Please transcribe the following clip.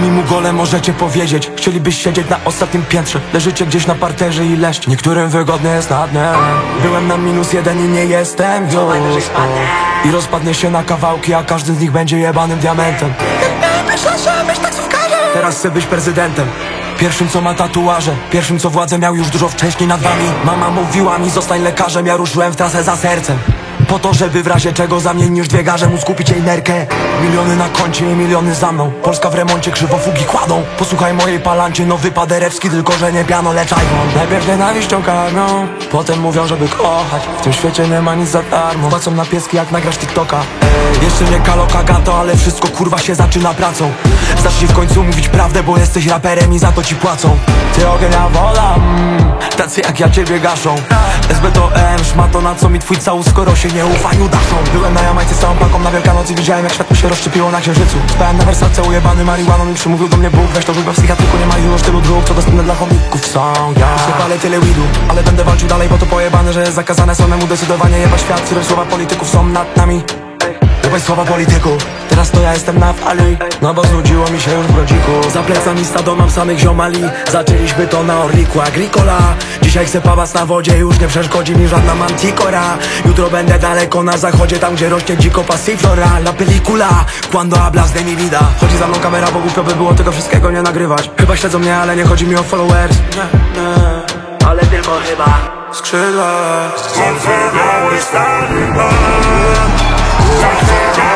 Sami mu gole możecie powiedzieć. Chcielibyś siedzieć na ostatnim piętrze. Leżycie gdzieś na parterze i leść. Niektórym wygodnie jest na dnie. Byłem na -1 i nie jestem już. I rozpadnie się na kawałki, a każdy z nich będzie jebanym diamentem. Myślę, że być taksówkarzem. Teraz chcę być prezydentem. Pierwszym co ma tatuaże, pierwszym co władzę miał już dużo wcześniej nad wami. Mama mówiła mi zostań lekarzem, ja ruszyłem w trasę za sercem. Po to, żeby w razie czego za mnie niż dwie garze móc kupić jej nerkę. Miliony na koncie i miliony za mną. Polska w remoncie, krzywofugi kładą. Posłuchaj mojej palancie, nowy paderewski, tylko że nie piano, lecz iPhone. Najpierw nienawiścią karmią, potem mówią, żeby kochać. W tym świecie nie ma nic za darmo. Płacą na pieski jak nagrasz TikToka. Jeszcze nie kalo kagato, ale wszystko kurwa się zaczyna pracą. Zacznij w końcu mówić prawdę, bo jesteś raperem i za to ci płacą. Ty ognia wola, tacy jak ja ciebie gaszą. SB to szmato, na co mi twój całus, skoro się nie ufaniu daszą. Byłem na Jamajce z całą paką na Wielkanoc i widziałem jak światło się rozszczepiło na księżycu. Spałem na Wersace ujebany marihuaną i przymówił do mnie Bóg. Weź to rzuć, bo w psychiatryku nie ma już tylu dróg, co dostępne dla chomików są. Ja już nie palę tyle weedu, ale będę walczył dalej, bo to pojebane, że jest zakazane samemu decydowanie. Jeba świat, w którym słowa polityków są nad nami. Jebaj słowa polityków, teraz to ja jestem na fali. No bo znudziło mi się już w rodziku. Za plecami stado mam samych ziomali. Zaczęliśmy to na Orliku Agricola. Dzisiaj chcę pałac na wodzie, już nie przeszkodzi mi żadna manticora. Jutro będę daleko na zachodzie, tam gdzie rośnie dziko passiflora. La película, cuando hablas de mi vida. Chodzi za mną kamera, bo głupio by było tego wszystkiego nie nagrywać. Chyba śledzą mnie, ale nie chodzi mi o followers. Nie, ale tylko chyba skrzydła. Biały stary pan.